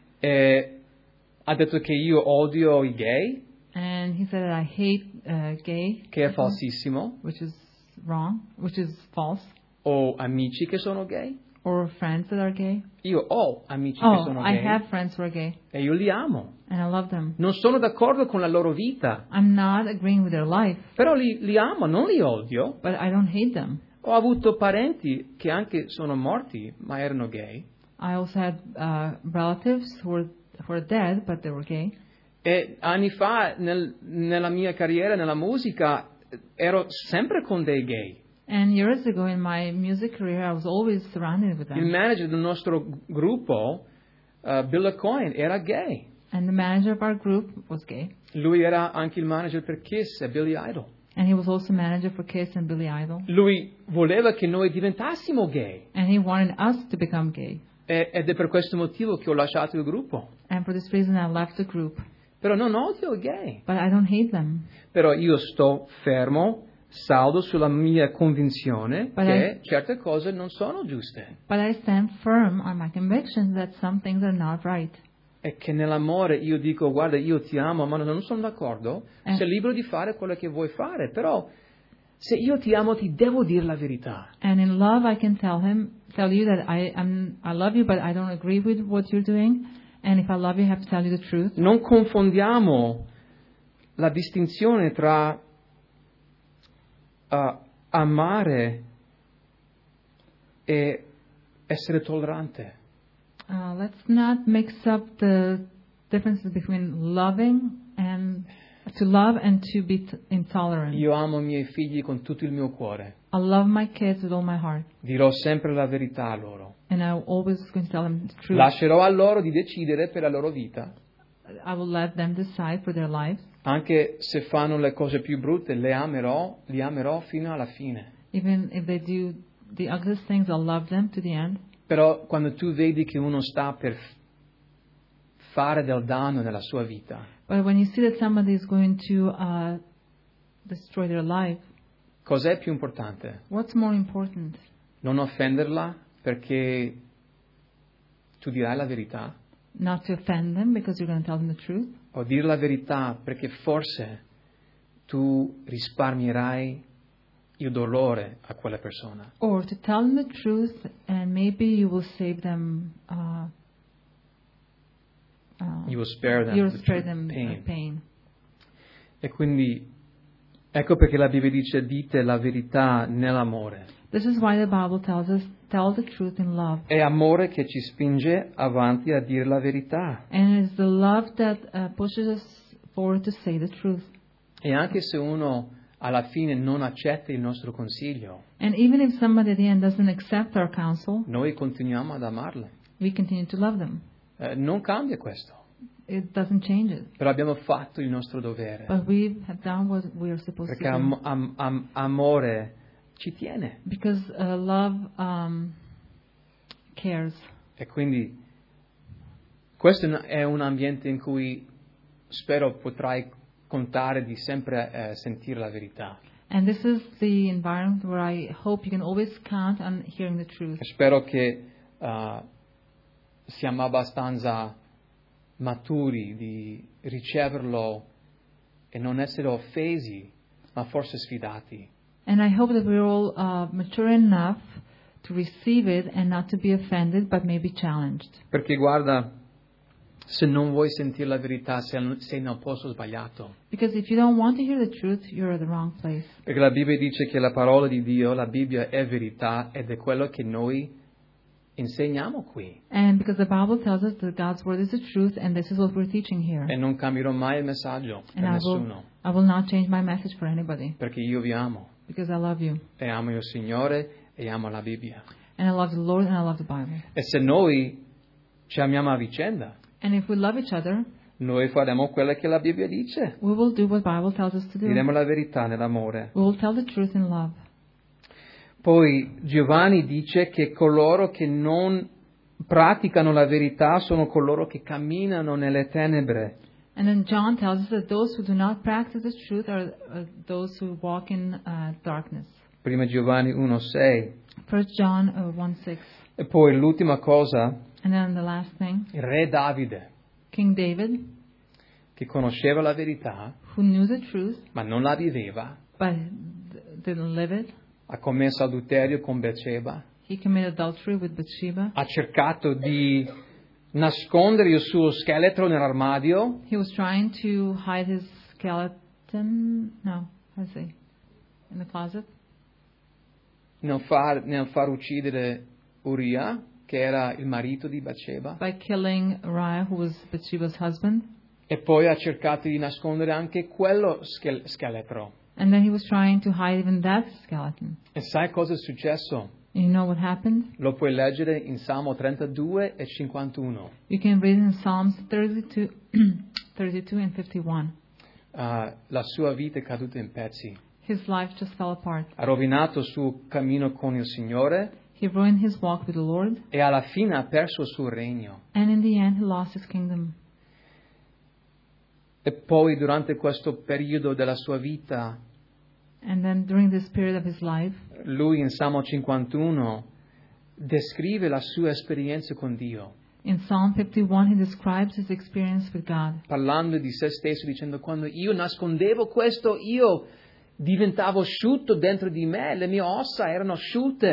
e ha detto che io odio i gay, and he said that I hate uh, gay, che è people, falsissimo, which is wrong, which is false, o amici che sono gay. or friends that are gay. Io ho amici che Oh, sono I gay have friends who are gay, e io li amo. and I love them. Non sono d'accordo con la loro vita, I'm not agreeing with their life, però li, li amo, non li odio. but I don't hate them. Ho avuto parenti che anche sono morti, ma erano gay. I also had uh, relatives who were who were dead, but they were gay. E anni fa, nel- nella mia carriera, nella musica, ero sempre con dei gay. And years ago in my music career, I was always surrounded with Il them. manager del nostro gruppo, uh, Bill Coyne, era gay. And the manager of our group was gay. Lui era anche il manager per Kiss e Billy Idol. And he was also manager for Kiss and Billy Idol. Lui voleva che noi diventassimo gay. And he wanted us to become gay. E- ed è per questo motivo che ho lasciato il gruppo. And for this reason, I left the group. Però non odio i gay. But I don't hate them. Però io sto fermo, saldo sulla mia convinzione But che certe cose non sono giuste. But I stand firm on my conviction that some things are not right. E che nell'amore io dico, guarda, io ti amo, ma non sono d'accordo. Eh. Sei libero di fare quello che vuoi fare, però se io ti amo ti devo dire la verità. And in love, I can tell him, tell you that I am, I love you, but I don't agree with what you're doing. And if I love you, I have to tell you the truth. Non confondiamo la distinzione tra uh, amare e essere tollerante. Uh, let's not mix up the differences between loving and to love and to be t- intolerant. Io amo i miei figli con tutto il mio cuore. I love my kids with all my heart, Dirò sempre la verità a loro. and I'm always going to tell them the truth. Lascerò a loro di decidere per la loro vita. I will let them decide for their lives. Anche se fanno le cose più brutte, le amerò, li amerò fino alla fine. Even if they do the ugliest things, I'll love them to the end. Però quando tu vedi che uno sta per fare del danno nella sua vita, But when you see that somebody is going to uh, destroy their life, cos'è più importante? what's more important? Non offenderla perché tu dirai la verità? Not to offend them because you're going to tell them the truth, O dire la verità perché forse tu risparmierai il dolore a quella persona? or to tell them the truth and maybe you will save them. Uh, uh, You will spare them you'll the spare true them pain. pain. pain. E quindi ecco perché la Bibbia dice dite la verità nell'amore. This is why the Bible tells us tell the truth in love, È amore che ci spinge avanti a dire la verità. and it's the love that uh, pushes us forward to say the truth. E anche se uno alla fine non accetta il nostro consiglio, And even if somebody at the end doesn't accept our counsel, noi continuiamo ad amarle. we continue to love them. Eh, non cambia questo, It doesn't change it. però abbiamo fatto il nostro dovere. But we have done what we are supposed Perché to do. am- am- am- amore ci tiene. Because uh, love um, cares. E quindi questo è un- è un ambiente in cui spero potrai contare di sempre eh, sentire la verità. And this is the environment where I hope you can always count on hearing the truth. E spero che uh, siamo abbastanza maturi di riceverlo e non essere offesi, ma forse sfidati. And I hope that we're all uh, mature enough to receive it and not to be offended, but maybe challenged. Perché guarda, se non vuoi sentire la verità, sei, sei nel posto sbagliato. Because if you don't want to hear the truth, you're at the wrong place. Perché la Bibbia dice che la parola di Dio, la Bibbia è verità ed è quello che noi insegniamo qui. And because the Bible tells us that God's word is the truth, and this is what we're teaching here. E non cambierò mai il messaggio per And I will, nessuno, I will not change my message for anybody, perché io vi amo because I love you. e amo il Signore e amo la Bibbia. And I love the Lord and I love the Bible. E se noi ci amiamo a vicenda, And if we love each other, noi faremo quello che la Bibbia dice. we will do what the Bible tells us to do. Diremo la verità nell'amore. We will tell the truth in love. Poi Giovanni dice che coloro che non praticano la verità sono coloro che camminano nelle tenebre. And then John tells us that those who do not practice the truth are uh, those who walk in uh, darkness. Prima Giovanni uno sei. First John uh, one six. E poi l'ultima cosa, And then the last thing, il re Davide, King David, che conosceva la verità, who knew the truth ma non la viveva, but d- didn't live it. ha commesso adulterio con Beceba, He committed adultery with Bathsheba. ha cercato di nascondere il suo scheletro nell'armadio, He was trying to hide his skeleton. No, how to say? In the closet. nel far, nel far uccidere Uria, che era il marito di Beceba, By killing Uriah, who was Bathsheba's husband. e poi ha cercato di nascondere anche quello schel- scheletro. And then he was trying to hide even that skeleton. E sai cosa è successo? And you know what happened? Lo puoi leggere in Salmo trentadue e cinquantuno. You can read in Psalms thirty-two, thirty-two and fifty-one. Uh, la sua vita è caduta in pezzi. His life just fell apart. Ha rovinato il suo cammino con il Signore He ruined his walk with the Lord, e alla fine ha perso il suo regno. and in the end, he lost his kingdom. E poi durante questo periodo della sua vita, And then during this period of his life, lui in Salmo cinquantuno descrive la sua esperienza con Dio, in Psalm fifty-one, he describes his experience with God, parlando di se stesso, dicendo: quando io nascondevo questo, io diventavo asciutto dentro di me, le mie ossa erano asciutte.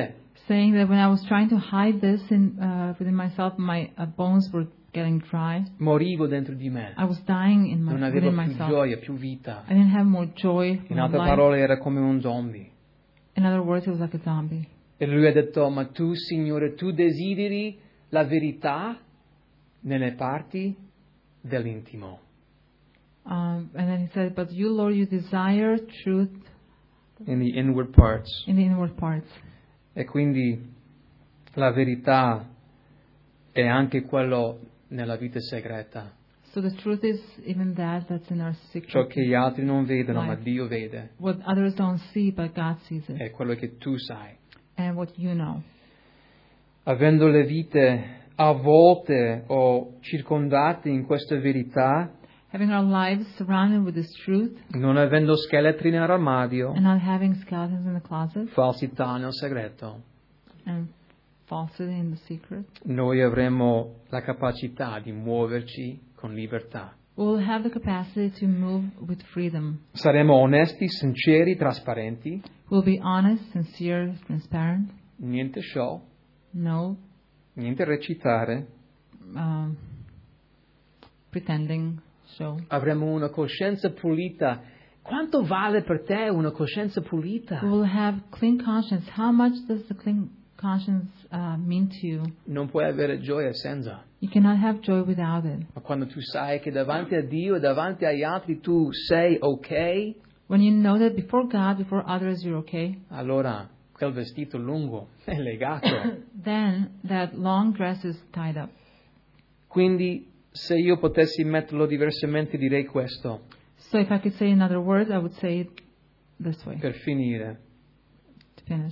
saying that when I was trying to hide this in, uh, within myself, my uh, bones were getting dry. Morivo dentro di me. I was dying in my, Non avevo within più myself. gioia, più vita. I didn't have more joy. In more altre life. parole era come un zombie. In other words, it was like a zombie. E lui ha detto, ma tu, Signore, tu desideri la verità nelle parti dell'intimo. Um, and then he said, but you, Lord, you desire truth In the inward parts. in the inward parts. E quindi la verità è anche quello nella vita segreta. So the truth is even that that's in our secret. Ciò che gli altri non vedono, ma life. Dio vede. What others don't see, but God sees it. È quello che tu sai. And what you know. Avendo le vite avvolte o circondate in questa verità, Having our lives surrounded with this truth non avendo scheletri nell'armadio, and not having skeletons in the closet falsità nel segreto, and falsity in the secret, noi avremo la capacità di muoverci con libertà. we will have the capacity to move with freedom. Saremo onesti, sinceri, trasparenti, We'll be honest, sincere, transparent. niente show, No niente recitare. um, pretending show. Avremo una coscienza pulita. Quanto vale per te una coscienza pulita? We will have clean conscience. How much does the clean conscience uh, mean to you? Non puoi avere gioia senza. You cannot have joy without it. Ma quando tu sai che davanti a Dio e davanti agli altri tu sei ok, When you know that before God, before others, you're okay, allora quel vestito lungo è legato. then that long dress is tied up. Quindi se io potessi metterlo diversamente direi questo, So if I could say in other words, I would say it this way per finire. to finish.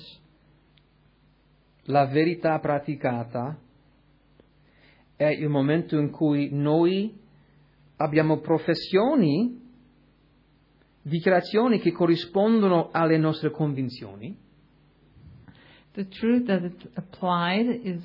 La verità praticata è il momento in cui noi abbiamo professioni, dichiarazioni che corrispondono alle nostre convinzioni, The truth that it's applied is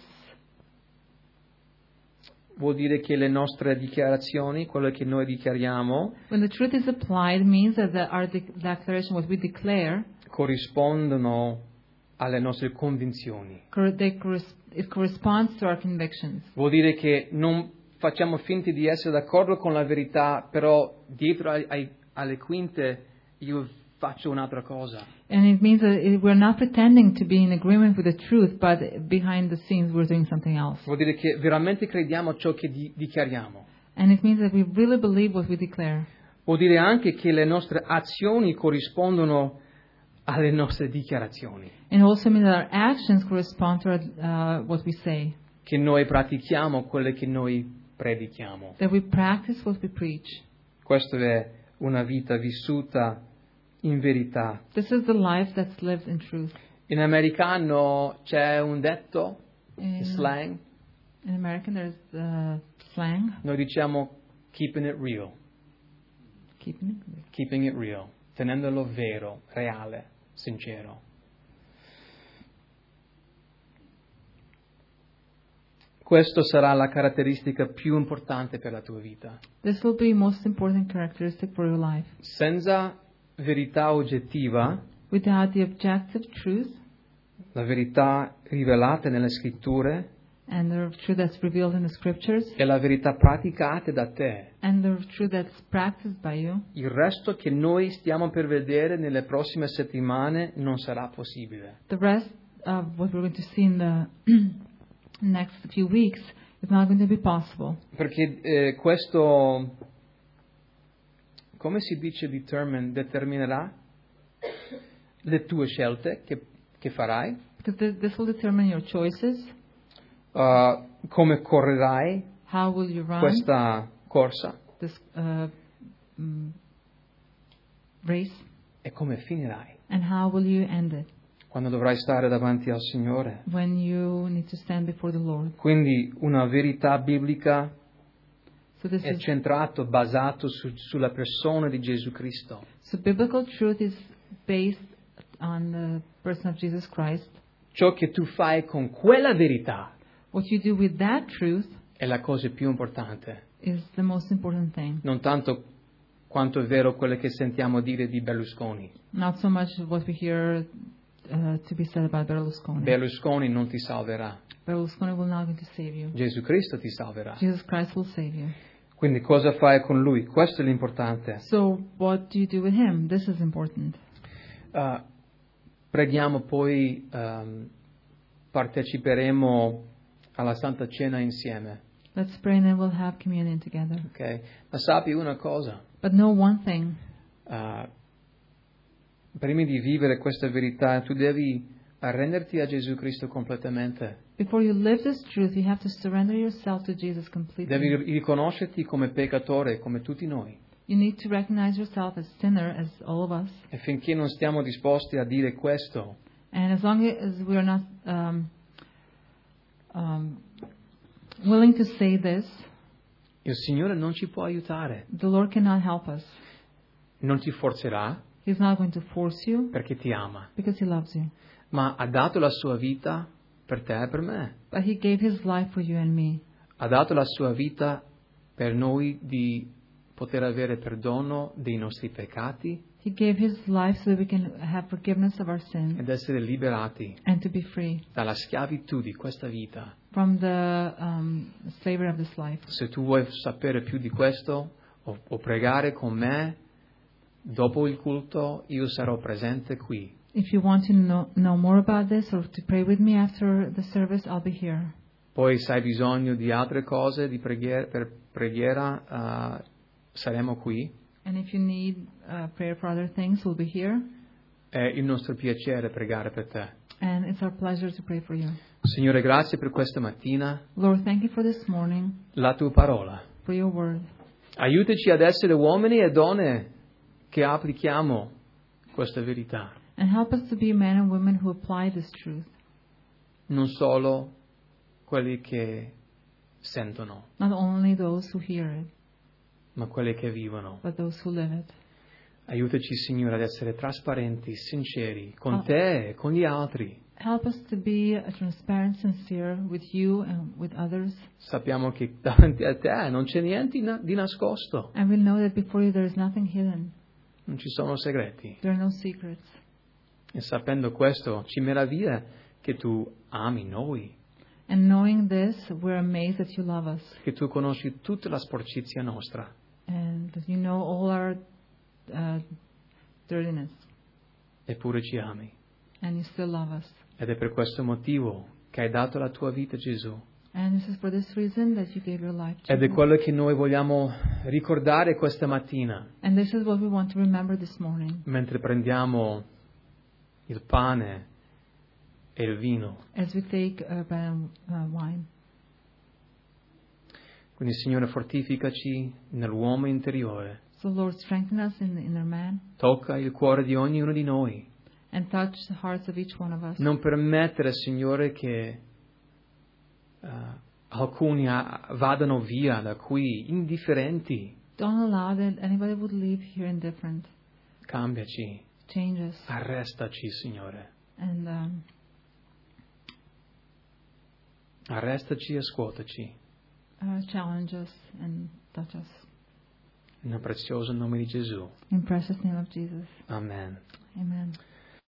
vuol dire che le nostre dichiarazioni, quello che noi dichiariamo, when the truth is applied means that the, our de- declaration, what we declare, corrispondono alle nostre convinzioni. cor- they corres- it corresponds to our convictions. Vuol dire che non facciamo finta di essere d'accordo con la verità, però dietro ai, ai, alle quinte io faccio un'altra cosa. And it means that it, we're not pretending to be in agreement with the truth, but behind the scenes we're doing something else. Vuol dire che veramente crediamo a ciò che di, dichiariamo. And it means that we really believe what we declare. Vuol dire anche che le nostre azioni corrispondono alle nostre dichiarazioni, And it also means that our actions correspond to our, uh, what we say, che noi pratichiamo quelle che noi predichiamo. that we practice what we preach. Questa è una vita vissuta in verità. This is the life that's lived in truth. In americano c'è un detto, In, slang, in American there's uh, slang, noi diciamo keeping it real, keeping it. keeping it real, tenendolo vero, reale, sincero. Questa sarà la caratteristica più importante per la tua vita. This will be most important characteristic for your life. Senza verità oggettiva, Without the objective truth la verità rivelata nelle scritture and the truth that's revealed in the scriptures e la verità praticata da te, and the truth that's practiced by you, il resto che noi stiamo per vedere nelle prossime settimane non sarà possibile. the rest of what we're going to see in the next few weeks is not going to be possible. Perché eh, questo, come si dice determine, determinerà le tue scelte che, che farai, Because th- this will determine your choices, uh, come correrai how will you run questa corsa this uh, mm, race, e come finirai and how will you end it quando dovrai stare davanti al Signore. when you need to stand before the Lord. Quindi una verità biblica So this è is centrato, basato su- sulla persona di Gesù Cristo. so biblical truth is based on the person of Jesus Christ. Ciò che tu fai con quella verità What you do with that truth è la cosa più importante. is the most important thing. Non tanto quanto è vero quello che sentiamo dire di Berlusconi. Not so much what we hear uh, to be said about Berlusconi. Berlusconi non ti salverà. Berlusconi will not going to save you. Gesù Cristo ti salverà. Jesus Christ will save you. Quindi cosa fai con Lui? Questo è l'importante. So what do you do with him? This is important. Uh, preghiamo poi, um, parteciperemo alla Santa Cena insieme. Let's pray and then we'll have communion together. Okay? Ma sappi una cosa. But know one thing. Uh, prima di vivere questa verità, tu devi arrenderti a Gesù Cristo completamente. Before you live this truth, you have to surrender yourself to Jesus completely. Devi riconoscerti come peccatore, come tutti noi. You need to recognize yourself as sinner, as all of us. E finché non stiamo disposti a dire questo, And as long as we are not um, um, willing to say this, il Signore non ci può aiutare. the Lord cannot help us. Non ti forzerà He's not going to force you perché ti ama, because He loves you. ma ha dato la sua vita per te e per me. But He gave His life for you and me. Ha dato la sua vita per noi di poter avere perdono dei nostri peccati He gave His life so that we can have forgiveness of our sins ed essere liberati and to be free dalla schiavitù di questa vita. from the um, slavery of this life. Se tu vuoi sapere più di questo o, o pregare con me dopo il culto, io sarò presente qui. If you want to know, know more about this or to pray with me after the service, I'll be here. Poi se hai bisogno di altre cose di preghiera, per preghiera, uh, saremo qui. And if you need uh, prayer for other things, we'll be here. È il nostro piacere pregare per te. And it's our pleasure to pray for you. Signore, grazie per questa mattina, Lord, thank you for this morning, la tua parola. for your word. Aiutaci ad essere uomini e donne che applichiamo questa verità. And help us to be men and women who apply this truth. Non solo quelli che sentono, Not only those who hear it, ma quelli che vivono. but those who live it. Aiutaci, Signore, ad essere trasparenti, sinceri con Oh. te e con gli altri. Help us to be uh, transparent, sincere with you and with others. Sappiamo che davanti a te non c'è niente di na- di nascosto, And we know that before you there is nothing hidden. non ci sono segreti. There are no secrets. E sapendo questo, ci meraviglia che tu ami noi, And knowing this, we're amazed that you love us. che tu conosci tutta la sporcizia nostra, And that you know all our uh, dirtiness. eppure ci ami. And you still love us. Ed è per questo motivo che hai dato la tua vita, Gesù. And this is for this reason that you gave your life to Ed è us. quello che noi vogliamo ricordare questa mattina, And this is what we want to remember this morning. mentre prendiamo il pane e il vino. As we take uh, bread and uh, wine. Quindi, Signore, fortificaci nell'uomo interiore. So Lord, strengthen us in the inner man. Tocca il cuore di ognuno di noi. And touch the hearts of each one of us. Non permettere, Signore, che uh, alcuni a- vadano via da qui indifferenti. Don't allow that anybody would leave here indifferent. Cambiaci, Change us. arrestaci, Signore. And um, Arrestaci e scuotaci. uh, challenge us and touch us. Nel prezioso nome di Gesù. In precious name of Jesus. Amen. Amen.